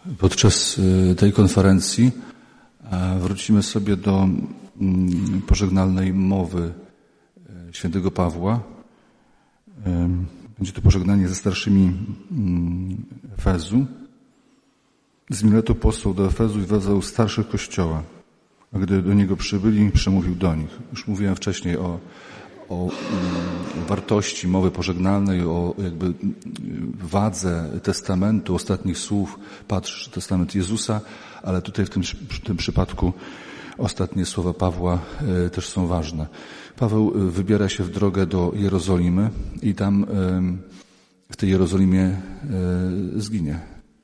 Podczas tej konferencji wrócimy sobie do pożegnalnej mowy świętego Pawła. Będzie to pożegnanie ze starszymi Efezu. Z Miletu posłał do Efezu i wezwał starszych Kościoła. A gdy do niego przybyli, przemówił do nich. Już mówiłem wcześniej o wartości mowy pożegnalnej, o jakby wadze testamentu, ostatnich słów. Patrz, testament Jezusa, ale tutaj w tym przypadku ostatnie słowa Pawła też są ważne. Paweł wybiera się w drogę do Jerozolimy i tam w tej Jerozolimie zginie.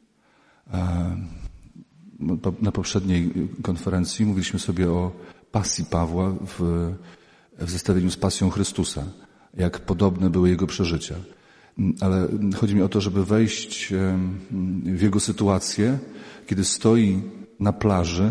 Na poprzedniej konferencji mówiliśmy sobie o pasji Pawła w zestawieniu z pasją Chrystusa, jak podobne były jego przeżycia. Ale chodzi mi o to, żeby wejść w jego sytuację, kiedy stoi na plaży,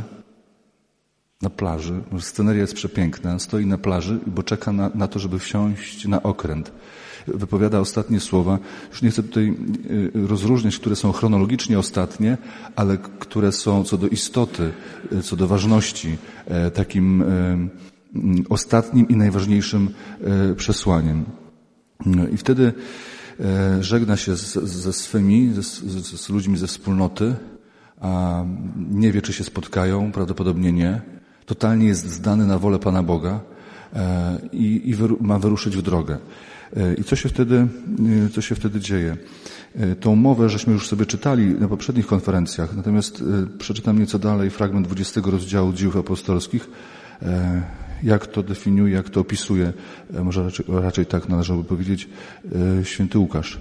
sceneria jest przepiękna, stoi na plaży, bo czeka na to, żeby wsiąść na okręt. Wypowiada ostatnie słowa. Już nie chcę tutaj rozróżniać, które są chronologicznie ostatnie, ale które są co do istoty, co do ważności, takim ostatnim i najważniejszym przesłaniem. I wtedy żegna się ze swymi, z ludźmi ze wspólnoty, a nie wie, czy się spotkają, prawdopodobnie nie. Totalnie jest zdany na wolę Pana Boga i ma wyruszyć w drogę. I co się wtedy dzieje? Tą mowę żeśmy już sobie czytali na poprzednich konferencjach, natomiast przeczytam nieco dalej fragment 20 rozdziału Dziejów Apostolskich, jak to definiuje, jak to opisuje, może raczej tak należałoby powiedzieć, święty Łukasz.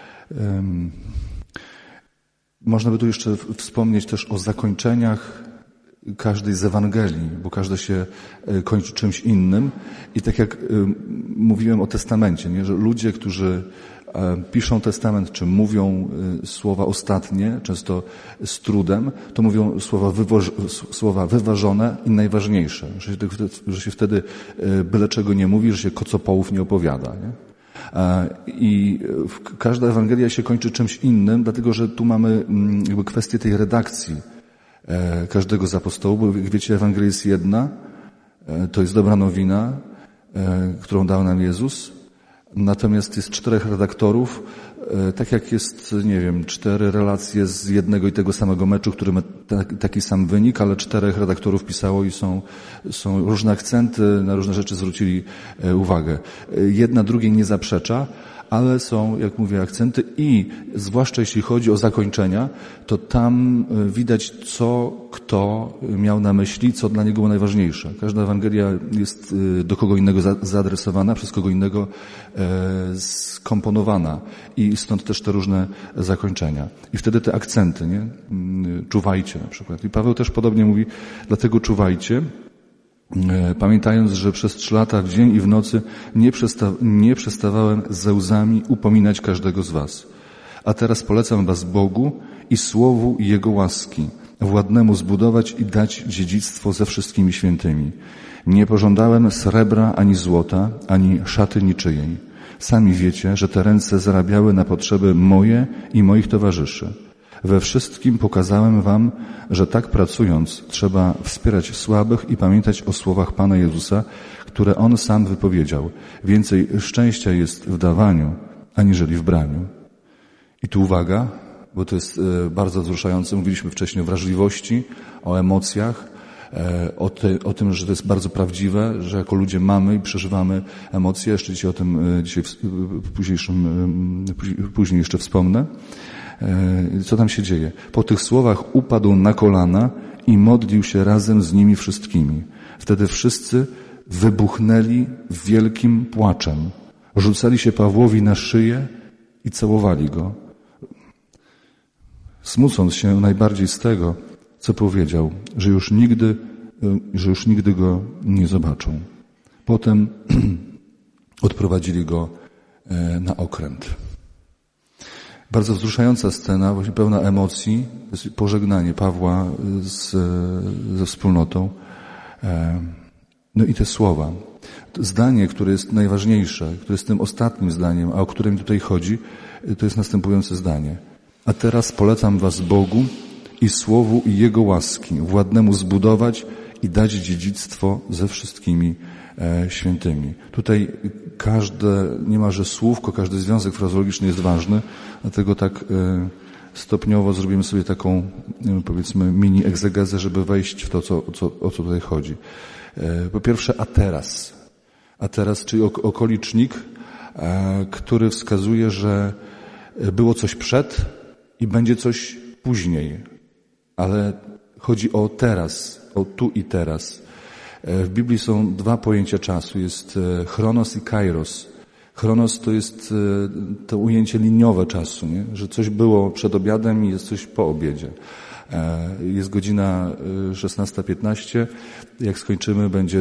Można by tu jeszcze wspomnieć też o zakończeniach każdej z Ewangelii, bo każda się kończy czymś innym. I tak jak mówiłem o testamencie, nie? Że ludzie, którzy piszą testament, czy mówią słowa ostatnie, często z trudem, to mówią słowa wyważone i najważniejsze. Że się wtedy byle czego nie mówi, że się kocopołów nie opowiada. Nie? I każda Ewangelia się kończy czymś innym, dlatego że tu mamy jakby kwestię tej redakcji każdego z apostołów, bo jak wiecie, Ewangelia jest jedna, to jest dobra nowina, którą dał nam Jezus, natomiast jest 4 redaktorów, tak jak jest, 4 relacje z jednego i tego samego meczu, który ma taki sam wynik, ale 4 redaktorów pisało i są różne akcenty, na różne rzeczy zwrócili uwagę. Jedna drugiej nie zaprzecza, ale są, jak mówię, akcenty i zwłaszcza jeśli chodzi o zakończenia, to tam widać, co kto miał na myśli, co dla niego było najważniejsze. Każda Ewangelia jest do kogo innego zaadresowana, przez kogo innego skomponowana i stąd też te różne zakończenia. I wtedy te akcenty, nie? Czuwajcie na przykład. I Paweł też podobnie mówi, dlatego czuwajcie, pamiętając, że przez 3 lata w dzień i w nocy nie przestawałem ze łzami upominać każdego z was. A teraz polecam was Bogu i słowu Jego łaski, władnemu zbudować i dać dziedzictwo ze wszystkimi świętymi. Nie pożądałem srebra ani złota, ani szaty niczyjej. Sami wiecie, że te ręce zarabiały na potrzeby moje i moich towarzyszy. We wszystkim pokazałem wam, że tak pracując trzeba wspierać słabych i pamiętać o słowach Pana Jezusa, które On sam wypowiedział. Więcej szczęścia jest w dawaniu, aniżeli w braniu. I tu uwaga, bo to jest bardzo wzruszające. Mówiliśmy wcześniej o wrażliwości, o emocjach, o tym, że to jest bardzo prawdziwe, że jako ludzie mamy i przeżywamy emocje. Jeszcze dzisiaj o tym później jeszcze wspomnę. Co tam się dzieje? Po tych słowach upadł na kolana i modlił się razem z nimi wszystkimi. Wtedy wszyscy wybuchnęli wielkim płaczem. Rzucali się Pawłowi na szyję i całowali go, smucąc się najbardziej z tego, co powiedział, że już nigdy go nie zobaczą. Potem odprowadzili go na okręt. Bardzo wzruszająca scena, właśnie pełna emocji, to jest pożegnanie Pawła ze wspólnotą. No i te słowa. To zdanie, które jest najważniejsze, które jest tym ostatnim zdaniem, a o którym tutaj chodzi, to jest następujące zdanie. A teraz polecam was Bogu i i słowu i Jego łaski, władnemu zbudować i dać dziedzictwo ze wszystkimi świętymi. Tutaj każde, niemalże słówko, każdy związek frazeologiczny jest ważny, dlatego tak stopniowo zrobimy sobie taką, powiedzmy, mini egzegezę, żeby wejść w to, o co tutaj chodzi. Po pierwsze, a teraz, czyli okolicznik, który wskazuje, że było coś przed i będzie coś później. Ale chodzi o teraz, o tu i teraz. W Biblii są dwa pojęcia czasu. Jest chronos i kairos. Chronos to jest to ujęcie liniowe czasu, nie? Że coś było przed obiadem i jest coś po obiedzie. Jest godzina 16:15. Jak skończymy, będzie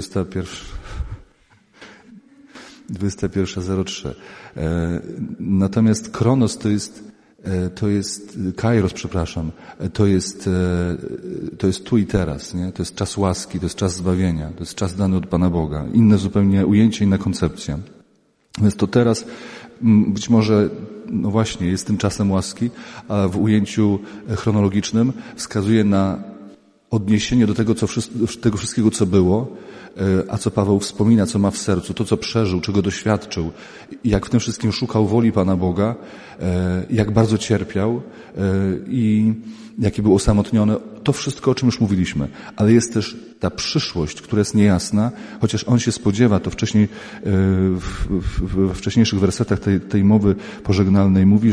21:03. Natomiast chronos to jest kairos, przepraszam, to jest tu i teraz, nie? To jest czas łaski, to jest czas zbawienia, to jest czas dany od Pana Boga. Inne zupełnie ujęcie, inna koncepcja. Więc to teraz być może, no właśnie, jest tym czasem łaski, a w ujęciu chronologicznym wskazuje na odniesienie do tego wszystkiego, co było, a co Paweł wspomina, co ma w sercu, to, co przeżył, czego doświadczył, jak w tym wszystkim szukał woli Pana Boga, jak bardzo cierpiał i jaki był osamotniony. To wszystko, o czym już mówiliśmy. Ale jest też ta przyszłość, która jest niejasna, chociaż on się spodziewa, to wcześniej, we wcześniejszych wersetach tej mowy pożegnalnej mówi,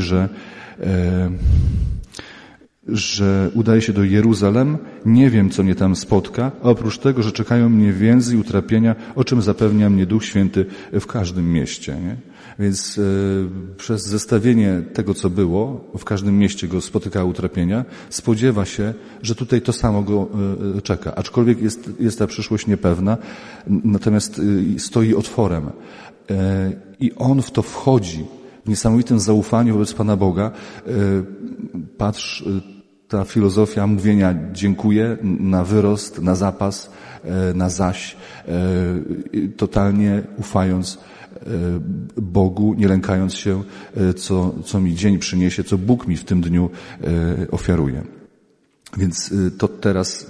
że udaje się do Jeruzalem, nie wiem, co mnie tam spotka, a oprócz tego, że czekają mnie więzy i utrapienia, o czym zapewnia mnie Duch Święty w każdym mieście. Nie? Więc przez zestawienie tego, co było, w każdym mieście go spotykały utrapienia, spodziewa się, że tutaj to samo go czeka. Aczkolwiek jest ta przyszłość niepewna, natomiast stoi otworem. I on w to wchodzi w niesamowitym zaufaniu wobec Pana Boga. Patrz, ta filozofia mówienia dziękuję na wyrost, na zapas, na zaś, totalnie ufając Bogu, nie lękając się, co mi dzień przyniesie, co Bóg mi w tym dniu ofiaruje. Więc to teraz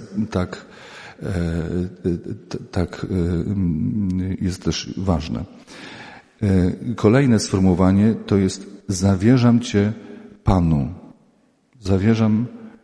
tak jest też ważne. Kolejne sformułowanie to jest zawierzam Cię Panu. Zawierzam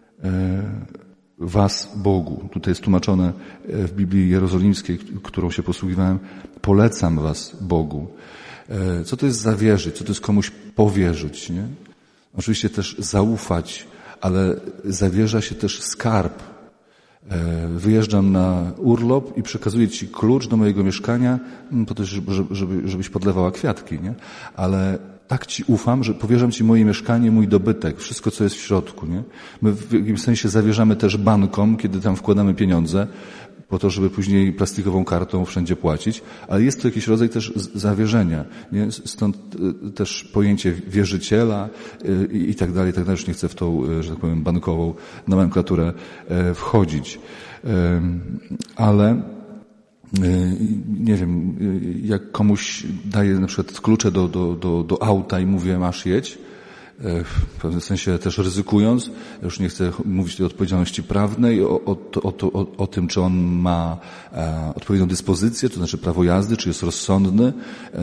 was Bogu. Tutaj jest tłumaczone w Biblii Jerozolimskiej, którą się posługiwałem, polecam was Bogu. Co to jest zawierzyć? Co to jest komuś powierzyć? Nie? Oczywiście też zaufać, ale zawierza się też skarb. Wyjeżdżam na urlop i przekazuję ci klucz do mojego mieszkania, po to, żebyś podlewała kwiatki, nie? Ale tak ci ufam, że powierzam ci moje mieszkanie, mój dobytek, wszystko, co jest w środku, nie? My w jakimś sensie zawierzamy też bankom, kiedy tam wkładamy pieniądze, po to, żeby później plastikową kartą wszędzie płacić, ale jest to jakiś rodzaj też zawierzenia, nie? Stąd też pojęcie wierzyciela i tak dalej, już nie chcę w tą, że tak powiem, bankową nomenklaturę wchodzić. Ale nie wiem, jak komuś daję na przykład klucze do auta i mówię, masz jedź, w pewnym sensie też ryzykując, ja już nie chcę mówić o odpowiedzialności prawnej, o tym, czy on ma odpowiednią dyspozycję, to znaczy prawo jazdy, czy jest rozsądny,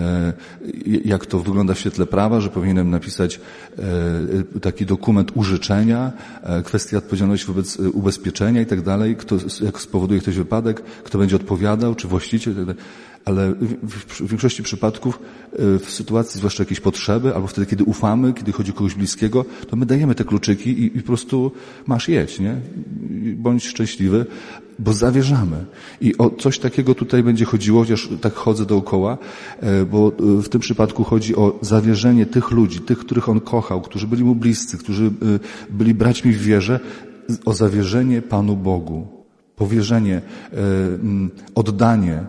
jak to wygląda w świetle prawa, że powinienem napisać taki dokument użyczenia, kwestia odpowiedzialności wobec ubezpieczenia i tak dalej, jak spowoduje ktoś wypadek, kto będzie odpowiadał, czy właściciel i tak dalej. Ale w większości przypadków, w sytuacji zwłaszcza jakiejś potrzeby, albo wtedy, kiedy ufamy, kiedy chodzi o kogoś bliskiego, to my dajemy te kluczyki i po prostu masz jedź, nie? Bądź szczęśliwy, bo zawierzamy. I o coś takiego tutaj będzie chodziło, chociaż tak chodzę dookoła, bo w tym przypadku chodzi o zawierzenie tych ludzi, tych, których on kochał, którzy byli mu bliscy, którzy byli braćmi w wierze, o zawierzenie Panu Bogu. Powierzenie, oddanie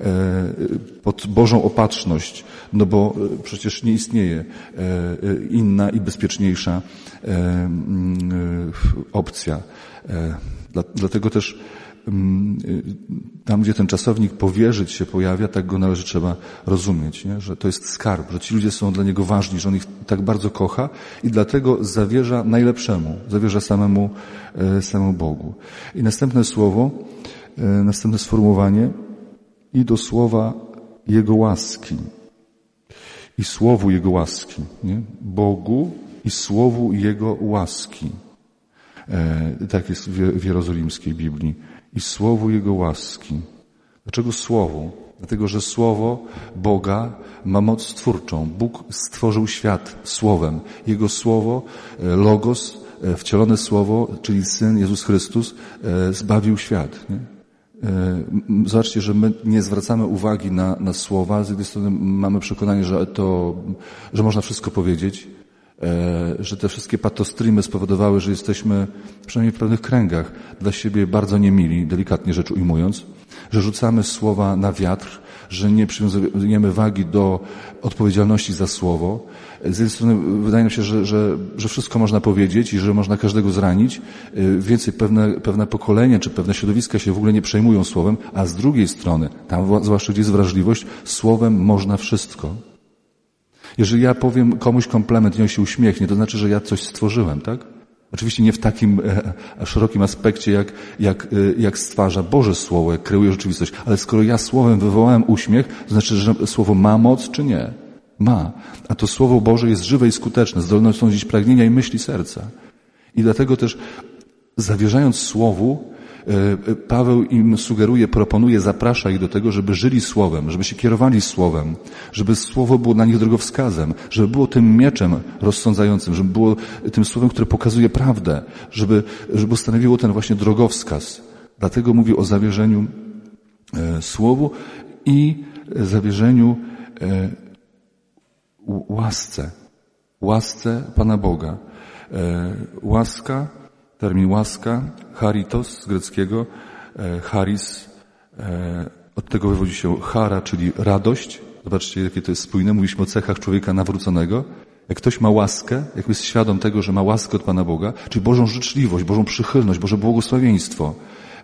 pod Bożą opatrzność, no bo przecież nie istnieje inna i bezpieczniejsza opcja. Dlatego też tam, gdzie ten czasownik powierzyć się pojawia, tak go należy trzeba rozumieć, nie? Że to jest skarb, że ci ludzie są dla niego ważni, że on ich tak bardzo kocha i dlatego zawierza najlepszemu, zawierza samemu Bogu. I następne słowo, następne sformułowanie i do słowa Jego łaski. I słowu Jego łaski, nie? Bogu i słowu Jego łaski. Tak jest w jerozolimskiej Biblii. I słowu Jego łaski. Dlaczego słowu? Dlatego, że słowo Boga ma moc twórczą. Bóg stworzył świat słowem. Jego słowo, logos, wcielone słowo, czyli Syn Jezus Chrystus, zbawił świat. Nie? Zobaczcie, że my nie zwracamy uwagi na słowa. Z jednej strony mamy przekonanie, że można wszystko powiedzieć, że te wszystkie patostreamy spowodowały, że jesteśmy, przynajmniej w pewnych kręgach, dla siebie bardzo niemili, delikatnie rzecz ujmując, że rzucamy słowa na wiatr, że nie przywiązujemy wagi do odpowiedzialności za słowo. Z jednej strony wydaje nam się, że wszystko można powiedzieć i że można każdego zranić. Więcej pewne pokolenia czy pewne środowiska się w ogóle nie przejmują słowem, a z drugiej strony, tam zwłaszcza gdzie jest wrażliwość, słowem można wszystko. Jeżeli ja powiem komuś komplement i on się uśmiechnie, to znaczy, że ja coś stworzyłem, tak? Oczywiście nie w takim szerokim aspekcie, jak stwarza Boże Słowo, jak kreuje rzeczywistość, ale skoro ja słowem wywołałem uśmiech, to znaczy, że Słowo ma moc, czy nie? Ma. A to Słowo Boże jest żywe i skuteczne, zdolne sądzić pragnienia i myśli serca. I dlatego też, zawierzając Słowu, Paweł im sugeruje, proponuje, zaprasza ich do tego, żeby żyli Słowem, żeby się kierowali Słowem, żeby Słowo było dla nich drogowskazem, żeby było tym mieczem rozsądzającym, żeby było tym Słowem, które pokazuje prawdę, żeby stanowiło ten właśnie drogowskaz. Dlatego mówi o zawierzeniu Słowu i zawierzeniu łasce Pana Boga. Łaska, termin łaska, charitos z greckiego, charis, od tego wywodzi się chara, czyli radość. Zobaczcie, jakie to jest spójne. Mówiliśmy o cechach człowieka nawróconego. Jak ktoś ma łaskę, jak jest świadom tego, że ma łaskę od Pana Boga, czyli Bożą życzliwość, Bożą przychylność, Boże błogosławieństwo,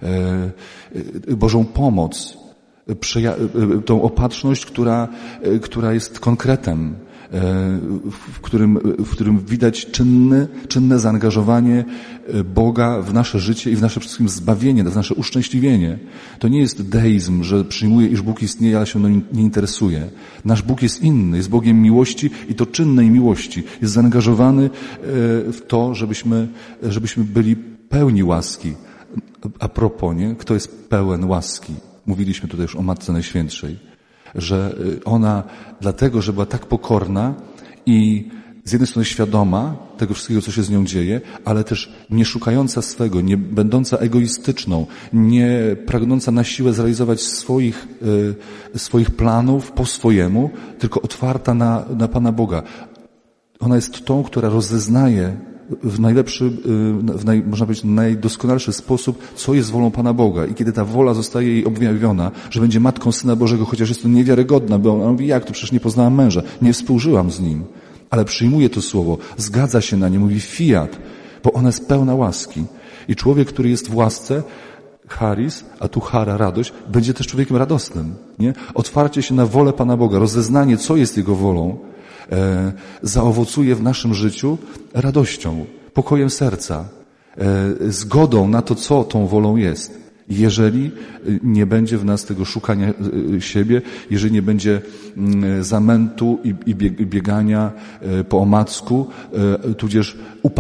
Bożą pomoc, tą opatrzność, która jest konkretem, w którym widać czynne zaangażowanie Boga w nasze życie i w nasze wszystkim zbawienie, w nasze uszczęśliwienie. To nie jest deizm, że przyjmuje, iż Bóg istnieje, ale się mną nie interesuje. Nasz Bóg jest inny, jest Bogiem miłości i to czynnej miłości. Jest zaangażowany w to, żebyśmy byli pełni łaski. A propos, nie? Kto jest pełen łaski? Mówiliśmy tutaj już o Matce Najświętszej. Że ona dlatego, że była tak pokorna i z jednej strony świadoma tego wszystkiego, co się z nią dzieje, ale też nie szukająca swego, nie będąca egoistyczną, nie pragnąca na siłę zrealizować swoich planów po swojemu, tylko otwarta na Pana Boga. Ona jest tą, która rozeznaje można powiedzieć, najdoskonalszy sposób, co jest wolą Pana Boga. I kiedy ta wola zostaje jej objawiona, że będzie matką Syna Bożego, chociaż jest to niewiarygodna, bo ona mówi, jak to przecież nie poznałam męża, nie współżyłam z nim. Ale przyjmuje to słowo, zgadza się na nie, mówi fiat, bo ona jest pełna łaski. I człowiek, który jest w łasce, charis, a tu chara, radość, będzie też człowiekiem radosnym. Nie? Otwarcie się na wolę Pana Boga, rozeznanie, co jest Jego wolą, zaowocuje w naszym życiu radością, pokojem serca, zgodą na to, co tą wolą jest. Jeżeli nie będzie w nas tego szukania siebie, jeżeli nie będzie zamętu i biegania po omacku, tudzież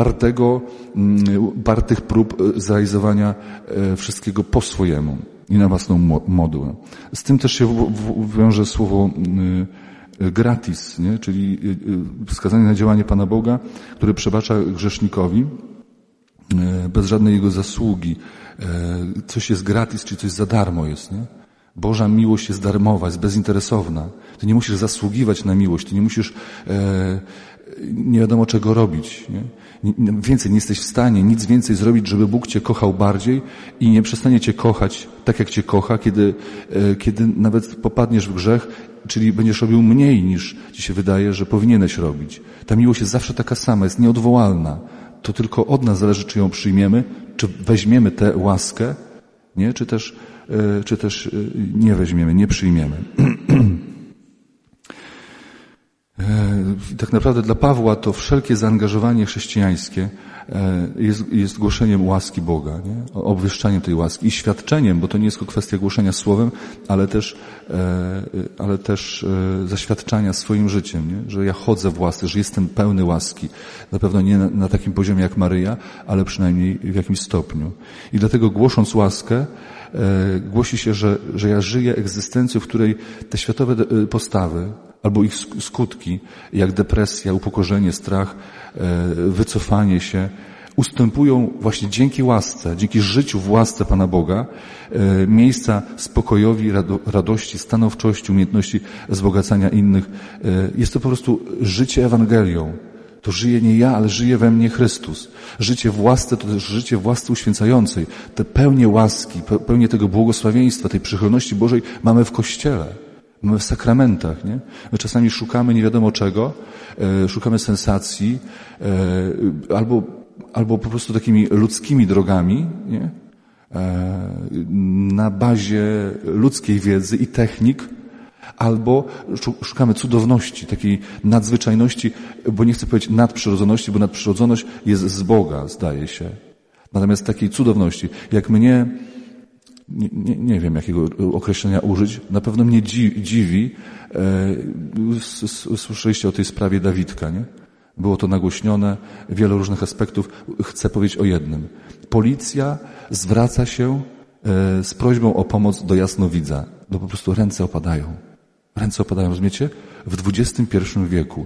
upartych prób zrealizowania wszystkiego po swojemu i na własną modłę. Z tym też się wiąże słowo gratis, nie? Czyli wskazanie na działanie Pana Boga, który przebacza grzesznikowi bez żadnej jego zasługi. Coś jest gratis, czyli coś za darmo jest, nie? Boża miłość jest darmowa, jest bezinteresowna. Ty nie musisz zasługiwać na miłość, ty nie musisz nie wiadomo czego robić, nie? Więcej nie jesteś w stanie nic więcej zrobić, żeby Bóg Cię kochał bardziej i nie przestanie Cię kochać tak, jak Cię kocha, kiedy nawet popadniesz w grzech, czyli będziesz robił mniej niż Ci się wydaje, że powinieneś robić. Ta miłość jest zawsze taka sama, jest nieodwołalna. To tylko od nas zależy, czy ją przyjmiemy, czy weźmiemy tę łaskę, nie? Czy też nie weźmiemy, nie przyjmiemy. Tak naprawdę dla Pawła to wszelkie zaangażowanie chrześcijańskie jest głoszeniem łaski Boga, nie? Obwieszczaniem tej łaski i świadczeniem, bo to nie jest tylko kwestia głoszenia słowem, ale też zaświadczania swoim życiem, nie? Że ja chodzę w łasce, że jestem pełny łaski. Na pewno nie na takim poziomie jak Maryja, ale przynajmniej w jakimś stopniu. I dlatego głosząc łaskę, głosi się, że ja żyję egzystencją, w której te światowe postawy albo ich skutki, jak depresja, upokorzenie, strach, wycofanie się, ustępują właśnie dzięki łasce, dzięki życiu w łasce Pana Boga, miejsca spokojowi, radości, stanowczości, umiejętności wzbogacania innych. Jest to po prostu życie Ewangelią. To żyje nie ja, ale żyje we mnie Chrystus. Życie w łasce to też życie w łasce uświęcającej. Te pełnię łaski, pełnię tego błogosławieństwa, tej przychylności Bożej mamy w Kościele. Mamy w sakramentach, nie? My czasami szukamy nie wiadomo czego, szukamy sensacji, albo po prostu takimi ludzkimi drogami, nie? Na bazie ludzkiej wiedzy i technik, albo szukamy cudowności, takiej nadzwyczajności, bo nie chcę powiedzieć nadprzyrodzoności, bo nadprzyrodzoność jest z Boga, zdaje się. Natomiast takiej cudowności, jak mnie, nie wiem jakiego określenia użyć, na pewno mnie dziwi, słyszeliście o tej sprawie Dawidka, nie? Było to nagłośnione, wiele różnych aspektów. Chcę powiedzieć o jednym. Policja zwraca się z prośbą o pomoc do jasnowidza. Po prostu ręce opadają. Ręce opadają, rozumiecie? W XXI wieku.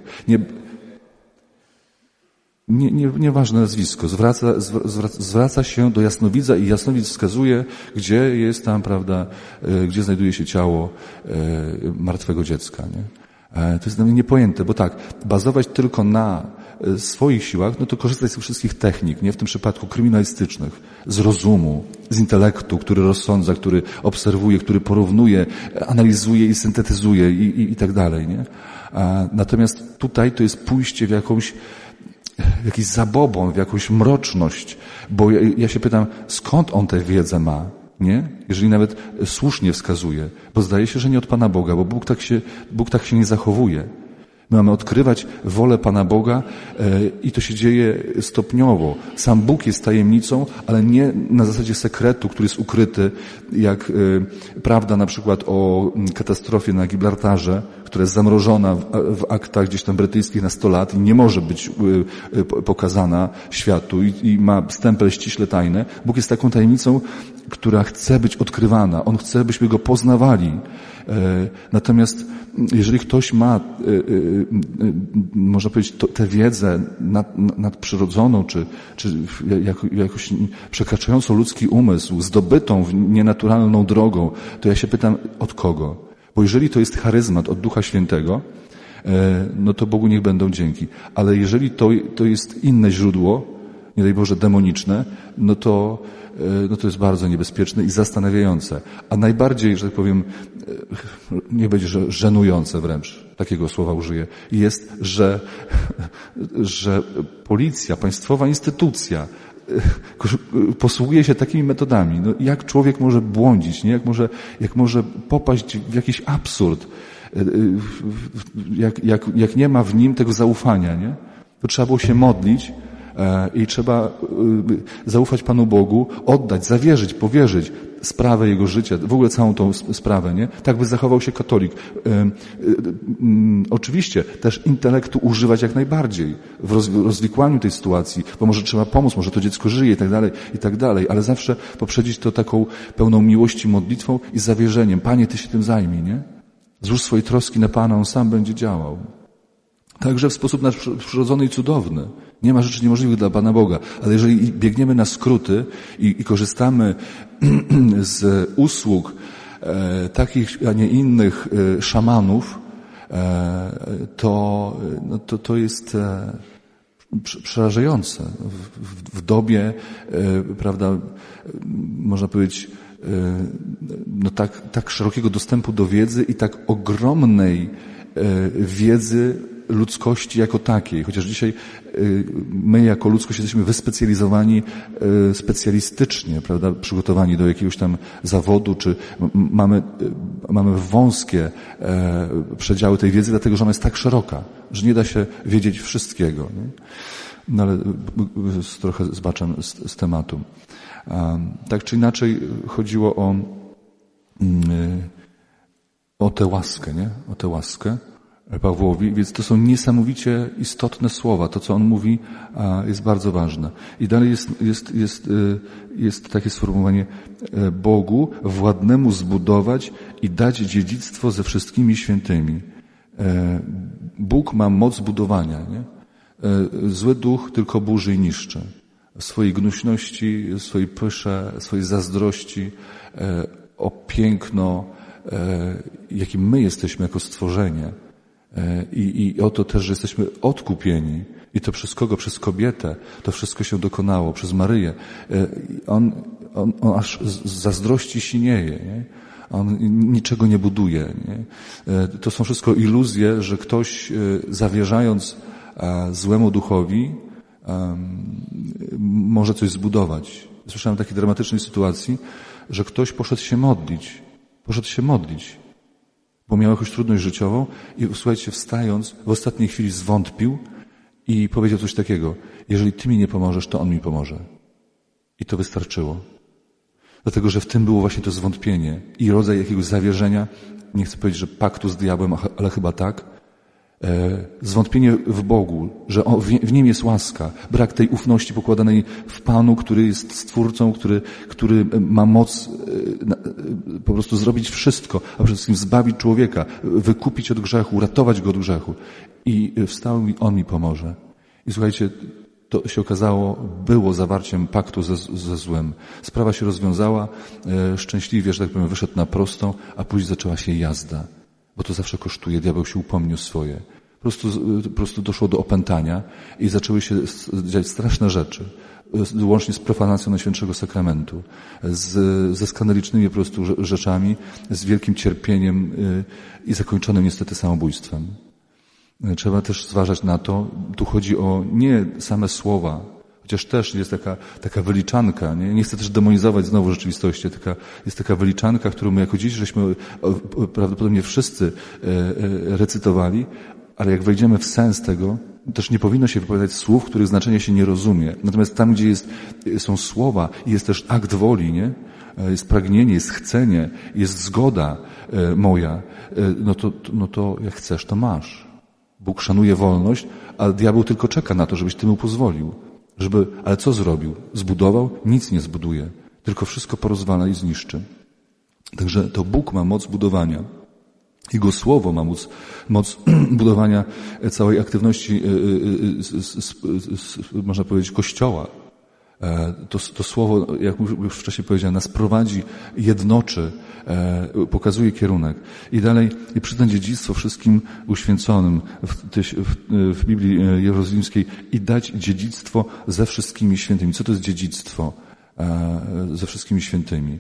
Nieważne nazwisko. Zwraca się do jasnowidza i jasnowidz wskazuje, gdzie jest tam, prawda, gdzie znajduje się ciało martwego dziecka, nie? To jest dla mnie niepojęte, bo tak, bazować tylko na swoich siłach, no to korzystać z tych wszystkich technik, nie? W tym przypadku kryminalistycznych, z rozumu, z intelektu, który rozsądza, który obserwuje, który porównuje, analizuje i syntetyzuje i tak dalej, nie? Natomiast tutaj to jest pójście w jakiś zabobon, w jakąś mroczność, bo ja się pytam, skąd on tę wiedzę ma, nie? Jeżeli nawet słusznie wskazuje, bo zdaje się, że nie od Pana Boga, bo Bóg tak się nie zachowuje. My mamy odkrywać wolę Pana Boga i to się dzieje stopniowo. Sam Bóg jest tajemnicą, ale nie na zasadzie sekretu, który jest ukryty, jak prawda na przykład o katastrofie na Gibraltarze, która jest zamrożona w aktach gdzieś tam brytyjskich na 100 lat i nie może być pokazana światu i ma stempel ściśle tajny. Bóg jest taką tajemnicą, która chce być odkrywana. On chce, byśmy Go poznawali. Natomiast jeżeli ktoś ma, można powiedzieć, tę wiedzę nadprzyrodzoną, czy jakoś przekraczającą ludzki umysł, zdobytą nienaturalną drogą, to ja się pytam, od kogo? Bo jeżeli to jest charyzmat od Ducha Świętego, no to Bogu niech będą dzięki. Ale jeżeli to jest inne źródło, nie daj Boże demoniczne, no to jest bardzo niebezpieczne i zastanawiające. A najbardziej, że tak powiem, nie będzie, że żenujące wręcz, takiego słowa użyję, jest, że policja, państwowa instytucja posługuje się takimi metodami. No, jak człowiek może błądzić, nie? Jak może popaść w jakiś absurd, jak nie ma w nim tego zaufania, nie? To trzeba było się modlić i trzeba zaufać Panu Bogu, oddać, zawierzyć, powierzyć sprawę jego życia, w ogóle całą tą sprawę, nie? Tak by zachował się katolik. Oczywiście też intelektu używać jak najbardziej w rozwikłaniu tej sytuacji, bo może trzeba pomóc, może to dziecko żyje i tak dalej, ale zawsze poprzedzić to taką pełną miłości modlitwą i zawierzeniem. Panie, Ty się tym zajmij, nie? Złóż swoje troski na Pana, On sam będzie działał. Także w sposób nadprzyrodzony i cudowny. Nie ma rzeczy niemożliwych dla Pana Boga. Ale jeżeli biegniemy na skróty i korzystamy z usług takich, a nie innych szamanów, to jest przerażające. W dobie, prawda, można powiedzieć, no tak szerokiego dostępu do wiedzy i tak ogromnej wiedzy ludzkości jako takiej. Chociaż dzisiaj my jako ludzkość jesteśmy wyspecjalizowani specjalistycznie, prawda, przygotowani do jakiegoś tam zawodu, czy mamy wąskie przedziały tej wiedzy, dlatego że ona jest tak szeroka, że nie da się wiedzieć wszystkiego. Nie? No ale trochę zbaczam z tematu. Tak czy inaczej chodziło o tę łaskę, nie? O tę łaskę Pawłowi, więc to są niesamowicie istotne słowa. To, co on mówi, jest bardzo ważne. I dalej jest takie sformułowanie: Bogu władnemu zbudować i dać dziedzictwo ze wszystkimi świętymi. Bóg ma moc budowania, nie? Zły duch tylko burzy i niszczy. W swojej gnuśności, w swojej pysze, w swojej zazdrości o piękno, jakim my jesteśmy jako stworzenie. I o to też, że jesteśmy odkupieni. I to przez kogo? Przez kobietę. To wszystko się dokonało. Przez Maryję. On aż z zazdrości sinieje. Nie? On niczego nie buduje. Nie? To są wszystko iluzje, że ktoś zawierzając złemu duchowi może coś zbudować. Słyszałem takiej dramatycznej sytuacji, że ktoś poszedł się modlić, bo miał jakąś trudność życiową i słuchajcie, wstając, w ostatniej chwili zwątpił i powiedział coś takiego: jeżeli Ty mi nie pomożesz, to On mi pomoże. I to wystarczyło. Dlatego, że w tym było właśnie to zwątpienie i rodzaj jakiegoś zawierzenia, nie chcę powiedzieć, że paktu z diabłem, ale chyba tak, zwątpienie w Bogu, że w Nim jest łaska, brak tej ufności pokładanej w Panu, który jest Stwórcą, który ma moc po prostu zrobić wszystko, a przede wszystkim zbawić człowieka, wykupić od grzechu, ratować go od grzechu. I wstał i On mi pomoże. I słuchajcie, to się okazało, było zawarciem paktu ze złem. Sprawa się rozwiązała, szczęśliwie, że tak powiem, wyszedł na prostą, a później zaczęła się jazda. Bo to zawsze kosztuje, diabeł się upomnił swoje. Po prostu doszło do opętania i zaczęły się dziać straszne rzeczy, łącznie z profanacją Najświętszego Sakramentu, ze skandalicznymi po prostu rzeczami, z wielkim cierpieniem i zakończonym niestety samobójstwem. Trzeba też zważać na to, tu chodzi o nie same słowa, chociaż też jest taka wyliczanka, nie chcę też demonizować znowu rzeczywistości, jest taka wyliczanka, którą my jako dzieci żeśmy prawdopodobnie wszyscy recytowali, ale jak wejdziemy w sens tego, też nie powinno się wypowiadać słów, których znaczenie się nie rozumie. Natomiast tam, gdzie są słowa i jest też akt woli, nie? Jest pragnienie, jest chcenie, jest zgoda moja, no to jak chcesz, to masz. Bóg szanuje wolność, a diabeł tylko czeka na to, żebyś ty mu pozwolił. Ale co zrobił? Zbudował? Nic nie zbuduje. Tylko wszystko porozwala i zniszczy. Także to Bóg ma moc budowania. Jego Słowo ma moc budowania całej aktywności, można powiedzieć, Kościoła. To Słowo, jak już wcześniej powiedziałem, nas prowadzi, jednoczy, pokazuje kierunek. I dalej, i przyznać dziedzictwo wszystkim uświęconym w Biblii Jerozolimskiej i dać dziedzictwo ze wszystkimi świętymi. Co to jest dziedzictwo ze wszystkimi świętymi?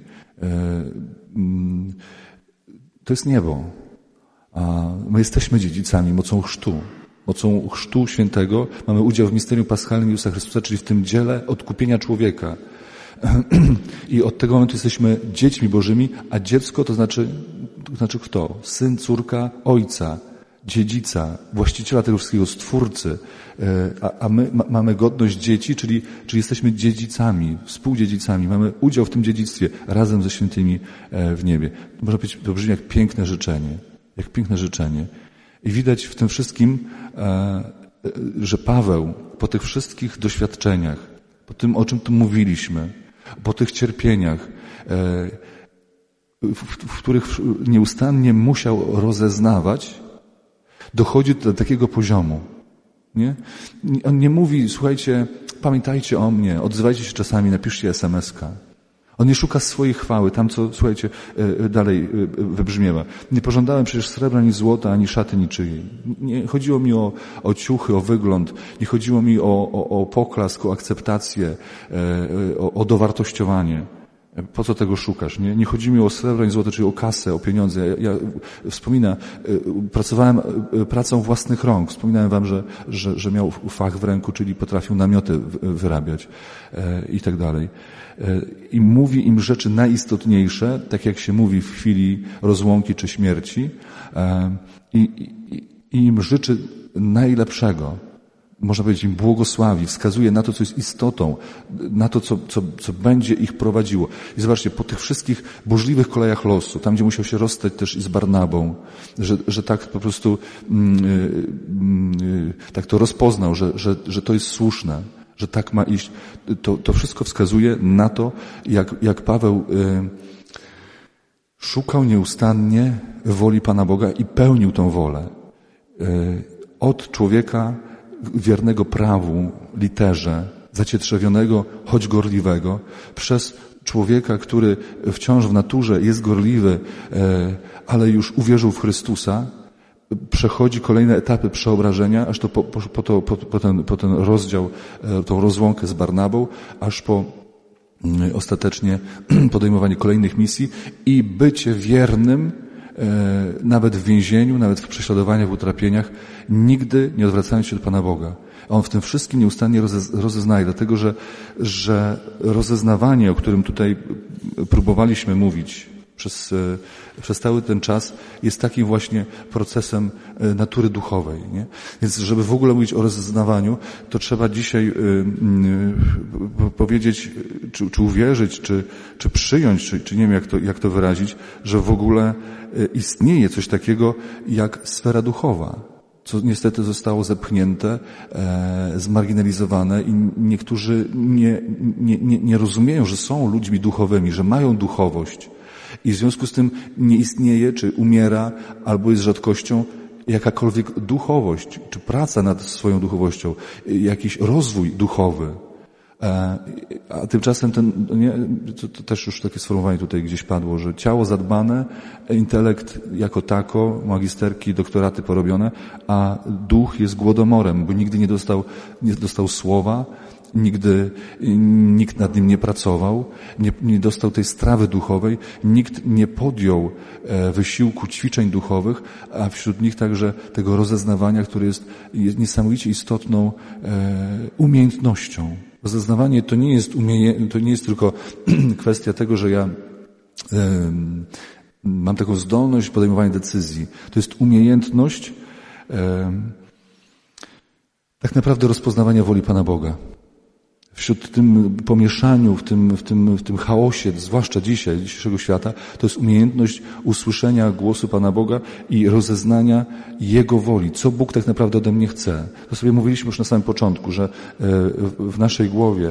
To jest niebo. My jesteśmy dziedzicami mocą chrztu. Mocą chrztu świętego mamy udział w misterium paschalnym Jezusa Chrystusa, czyli w tym dziele odkupienia człowieka. I od tego momentu jesteśmy dziećmi Bożymi, a dziecko to znaczy kto? Syn, córka, ojca, dziedzica, właściciela tego wszystkiego, stwórcy. A my mamy godność dzieci, czyli jesteśmy dziedzicami, współdziedzicami. Mamy udział w tym dziedzictwie razem ze świętymi w niebie. Można powiedzieć, to brzmi jak piękne życzenie. Jak piękne życzenie. I widać w tym wszystkim, że Paweł po tych wszystkich doświadczeniach, po tym, o czym tu mówiliśmy, po tych cierpieniach, w których nieustannie musiał rozeznawać, dochodzi do takiego poziomu. Nie? On nie mówi, słuchajcie, pamiętajcie o mnie, odzywajcie się czasami, napiszcie SMS-ka. On nie szuka swojej chwały, tam co, słuchajcie, dalej wybrzmiewa. Nie pożądałem przecież srebra, ani złota, ani szaty niczyjej. Nie chodziło mi o ciuchy, o wygląd. Nie chodziło mi o poklask, o akceptację, o dowartościowanie. Po co tego szukasz? Nie chodzi mi o srebro, ani złoto, czyli o kasę, o pieniądze. Ja wspominam, pracowałem pracą własnych rąk. Wspominałem wam, że miał fach w ręku, czyli potrafił namioty wyrabiać i tak dalej. I mówi im rzeczy najistotniejsze, tak jak się mówi w chwili rozłąki czy śmierci, i im życzy najlepszego. Można powiedzieć, im błogosławi, wskazuje na to, co jest istotą, na to, co będzie ich prowadziło. I zobaczcie, po tych wszystkich burzliwych kolejach losu, tam gdzie musiał się rozstać też i z Barnabą, że tak po prostu tak to rozpoznał, że to jest słuszne, że tak ma iść. To wszystko wskazuje na to, jak Paweł szukał nieustannie woli Pana Boga i pełnił tą wolę. Od człowieka wiernego prawu, literze, zacietrzewionego, choć gorliwego, przez człowieka, który wciąż w naturze jest gorliwy, ale już uwierzył w Chrystusa, przechodzi kolejne etapy przeobrażenia, aż to po ten rozdział, tą rozłąkę z Barnabą, aż po ostatecznie podejmowanie kolejnych misji i bycie wiernym nawet w więzieniu, nawet w prześladowaniach, w utrapieniach, nigdy nie odwracając się do Pana Boga. A On w tym wszystkim nieustannie rozeznaje, dlatego że rozeznawanie, o którym tutaj próbowaliśmy mówić przez cały ten czas, jest takim właśnie procesem natury duchowej. Nie? Więc żeby w ogóle mówić o rozeznawaniu, to trzeba dzisiaj powiedzieć, czy uwierzyć, czy przyjąć, czy nie wiem jak to wyrazić, że w ogóle istnieje coś takiego jak sfera duchowa, co niestety zostało zepchnięte, zmarginalizowane i niektórzy nie rozumieją, że są ludźmi duchowymi, że mają duchowość. I w związku z tym nie istnieje, czy umiera, albo jest rzadkością jakakolwiek duchowość, czy praca nad swoją duchowością, jakiś rozwój duchowy. A tymczasem to też już takie sformułowanie tutaj gdzieś padło, że ciało zadbane, intelekt jako tako, magisterki, doktoraty porobione, a duch jest głodomorem, bo nigdy nie dostał słowa, nigdy nikt nad nim nie pracował, nie dostał tej strawy duchowej, nikt nie podjął wysiłku ćwiczeń duchowych, a wśród nich także tego rozeznawania, które jest niesamowicie istotną umiejętnością. Rozeznawanie to nie jest tylko kwestia tego, że ja mam taką zdolność podejmowania decyzji. To jest umiejętność tak naprawdę rozpoznawania woli Pana Boga. Wśród tym pomieszaniu, w tym chaosie, zwłaszcza dzisiejszego świata, to jest umiejętność usłyszenia głosu Pana Boga i rozeznania Jego woli, co Bóg tak naprawdę ode mnie chce. To sobie mówiliśmy już na samym początku, że w naszej głowie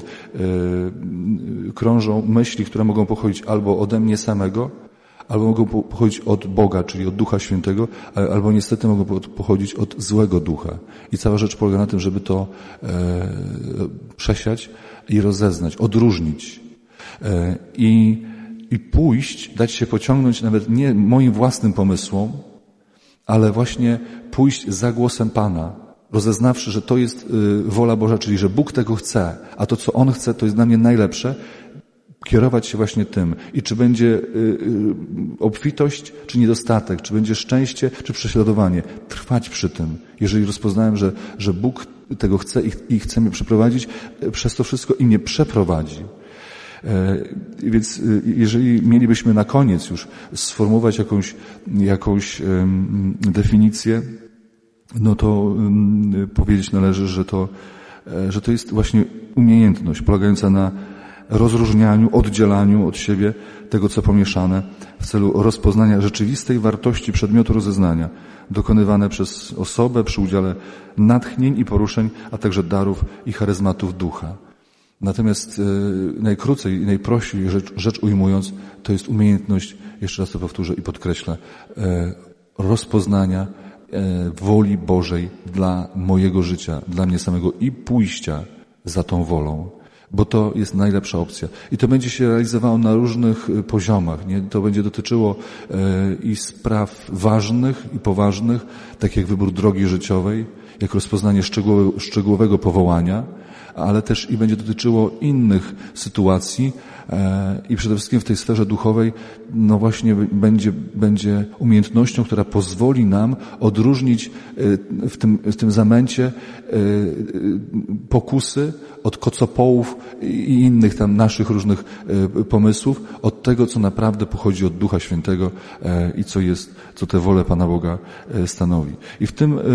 krążą myśli, które mogą pochodzić albo ode mnie samego, albo mogą pochodzić od Boga, czyli od Ducha Świętego, albo niestety mogą pochodzić od złego ducha. I cała rzecz polega na tym, żeby to przesiać i rozeznać, odróżnić. I pójść, dać się pociągnąć nawet nie moim własnym pomysłom, ale właśnie pójść za głosem Pana, rozeznawszy, że to jest wola Boża, czyli że Bóg tego chce, a to, co On chce, to jest dla mnie najlepsze, kierować się właśnie tym. I czy będzie obfitość, czy niedostatek, czy będzie szczęście, czy prześladowanie. Trwać przy tym. Jeżeli rozpoznałem, że Bóg tego chce i chce mnie przeprowadzić, przez to wszystko i mnie przeprowadzi. Więc jeżeli mielibyśmy na koniec już sformułować jakąś definicję, no to powiedzieć należy, że to jest właśnie umiejętność polegająca na rozróżnianiu, oddzielaniu od siebie tego, co pomieszane w celu rozpoznania rzeczywistej wartości przedmiotu rozeznania, dokonywane przez osobę przy udziale natchnień i poruszeń, a także darów i charyzmatów ducha. Natomiast najkrócej i najprościej rzecz ujmując, to jest umiejętność, jeszcze raz to powtórzę i podkreślę, rozpoznania woli Bożej dla mojego życia, dla mnie samego i pójścia za tą wolą. Bo to jest najlepsza opcja. I to będzie się realizowało na różnych poziomach. Nie? To będzie dotyczyło i spraw ważnych i poważnych, tak jak wybór drogi życiowej, jak rozpoznanie szczegółowego powołania, ale też i będzie dotyczyło innych sytuacji, I przede wszystkim w tej sferze duchowej, no właśnie będzie umiejętnością, która pozwoli nam odróżnić w tym zamęcie pokusy od kocopołów i innych tam naszych różnych pomysłów, od tego, co naprawdę pochodzi od Ducha Świętego i co tę wolę Pana Boga stanowi. I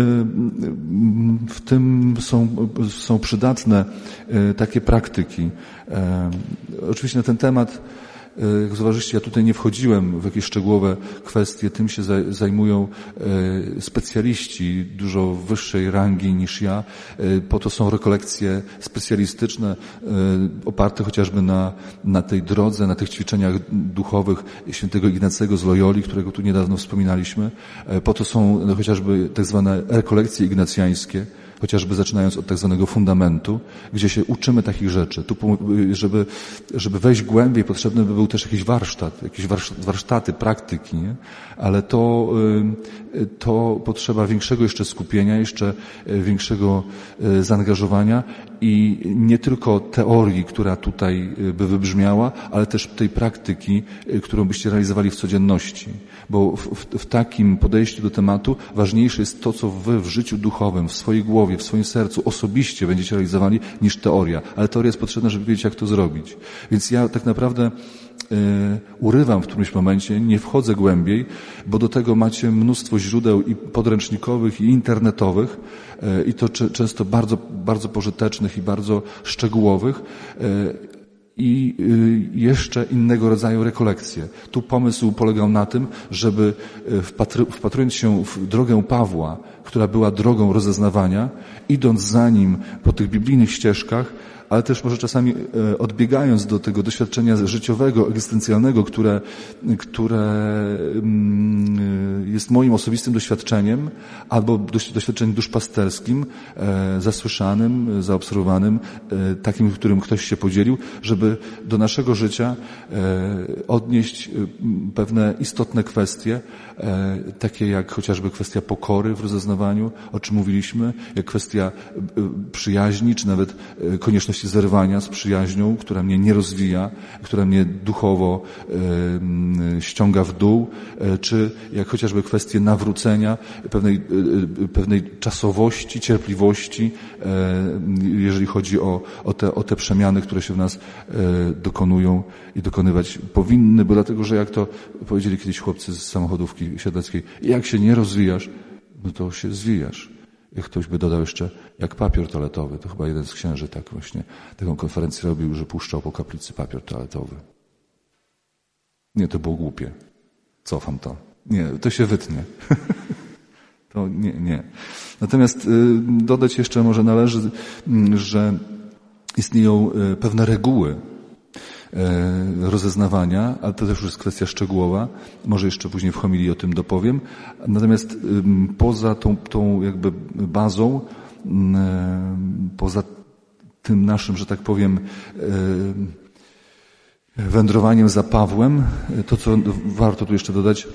w tym są przydatne takie praktyki. Oczywiście na ten temat, jak zauważyliście, ja tutaj nie wchodziłem w jakieś szczegółowe kwestie, tym się zajmują specjaliści dużo wyższej rangi niż ja. Po to są rekolekcje specjalistyczne, oparte chociażby na tej drodze, na tych ćwiczeniach duchowych świętego Ignacego z Loyoli, którego tu niedawno wspominaliśmy. Po to są chociażby tak zwane rekolekcje ignacjańskie, chociażby zaczynając od tak zwanego fundamentu, gdzie się uczymy takich rzeczy. Tu, żeby wejść głębiej, potrzebny by był też jakiś warsztat, jakieś warsztaty, praktyki, nie? Ale to potrzeba większego jeszcze skupienia, jeszcze większego zaangażowania i nie tylko teorii, która tutaj by wybrzmiała, ale też tej praktyki, którą byście realizowali w codzienności. Bo w takim podejściu do tematu ważniejsze jest to, co wy w życiu duchowym, w swojej głowie, w swoim sercu osobiście będziecie realizowali, niż teoria. Ale teoria jest potrzebna, żeby wiedzieć, jak to zrobić. Więc ja tak naprawdę urywam w którymś momencie, nie wchodzę głębiej, bo do tego macie mnóstwo źródeł i podręcznikowych, i internetowych, i to często bardzo, bardzo pożytecznych i bardzo szczegółowych, i jeszcze innego rodzaju rekolekcje. Tu pomysł polegał na tym, żeby wpatrując się w drogę Pawła, która była drogą rozeznawania, idąc za nim po tych biblijnych ścieżkach, ale też może czasami odbiegając do tego doświadczenia życiowego, egzystencjalnego, które jest moim osobistym doświadczeniem, albo doświadczeniem duszpasterskim, zasłyszanym, zaobserwowanym, takim, w którym ktoś się podzielił, żeby do naszego życia odnieść pewne istotne kwestie, takie jak chociażby kwestia pokory w rozeznawaniu, o czym mówiliśmy, jak kwestia przyjaźni, czy nawet konieczności zerwania z przyjaźnią, która mnie nie rozwija, która mnie duchowo ściąga w dół, czy jak chociażby kwestie nawrócenia, pewnej czasowości, cierpliwości, jeżeli chodzi o te przemiany, które się w nas dokonują i dokonywać powinny, bo dlatego, że jak to powiedzieli kiedyś chłopcy z samochodówki siedleckiej, jak się nie rozwijasz, no to się zwijasz. Jak ktoś by dodał jeszcze, jak papier toaletowy, to chyba jeden z księży tak właśnie taką konferencję robił, że puszczał po kaplicy papier toaletowy. Nie, to było głupie. Cofam to. Nie, to się wytnie. To nie. Natomiast dodać jeszcze może należy, że istnieją pewne reguły rozeznawania, ale to też już jest kwestia szczegółowa. Może jeszcze później w homilii o tym dopowiem. Natomiast poza tą jakby bazą, poza tym naszym, że tak powiem, wędrowaniem za Pawłem, to co warto tu jeszcze dodać,